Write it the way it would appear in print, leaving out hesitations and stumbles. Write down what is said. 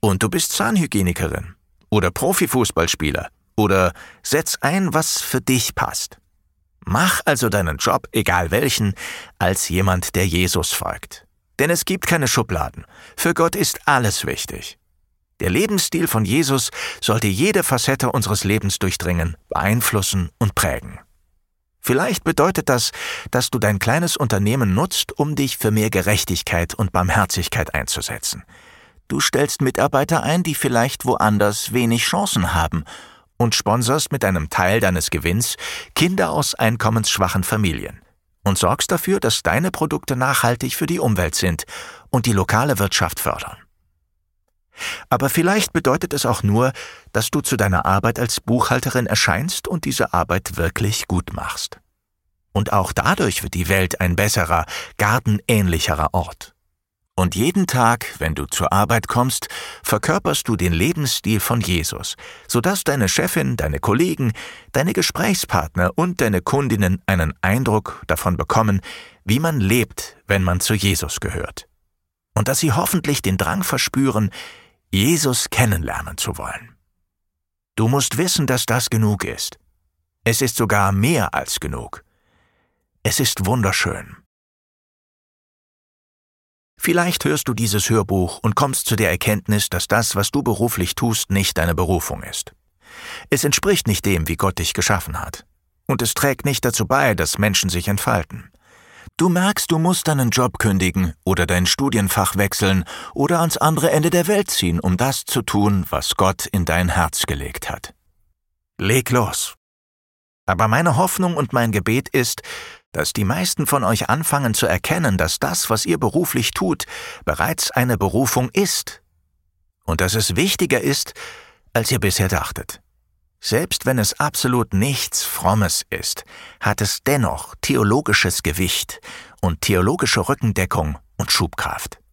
Und du bist Zahnhygienikerin oder Profifußballspieler oder setz ein, was für dich passt. Mach also deinen Job, egal welchen, als jemand, der Jesus folgt. Denn es gibt keine Schubladen. Für Gott ist alles wichtig. Der Lebensstil von Jesus sollte jede Facette unseres Lebens durchdringen, beeinflussen und prägen. Vielleicht bedeutet das, dass du dein kleines Unternehmen nutzt, um dich für mehr Gerechtigkeit und Barmherzigkeit einzusetzen. Du stellst Mitarbeiter ein, die vielleicht woanders wenig Chancen haben und sponsorst mit einem Teil deines Gewinns Kinder aus einkommensschwachen Familien und sorgst dafür, dass deine Produkte nachhaltig für die Umwelt sind und die lokale Wirtschaft fördern. Aber vielleicht bedeutet es auch nur, dass du zu deiner Arbeit als Buchhalterin erscheinst und diese Arbeit wirklich gut machst. Und auch dadurch wird die Welt ein besserer, gartenähnlicherer Ort. Und jeden Tag, wenn du zur Arbeit kommst, verkörperst du den Lebensstil von Jesus, sodass deine Chefin, deine Kollegen, deine Gesprächspartner und deine Kundinnen einen Eindruck davon bekommen, wie man lebt, wenn man zu Jesus gehört. Und dass sie hoffentlich den Drang verspüren, Jesus kennenlernen zu wollen. Du musst wissen, dass das genug ist. Es ist sogar mehr als genug. Es ist wunderschön. Vielleicht hörst du dieses Hörbuch und kommst zu der Erkenntnis, dass das, was du beruflich tust, nicht deine Berufung ist. Es entspricht nicht dem, wie Gott dich geschaffen hat. Und es trägt nicht dazu bei, dass Menschen sich entfalten. Du merkst, du musst deinen Job kündigen oder dein Studienfach wechseln oder ans andere Ende der Welt ziehen, um das zu tun, was Gott in dein Herz gelegt hat. Leg los. Aber meine Hoffnung und mein Gebet ist, dass die meisten von euch anfangen zu erkennen, dass das, was ihr beruflich tut, bereits eine Berufung ist. Und dass es wichtiger ist, als ihr bisher dachtet. Selbst wenn es absolut nichts Frommes ist, hat es dennoch theologisches Gewicht und theologische Rückendeckung und Schubkraft.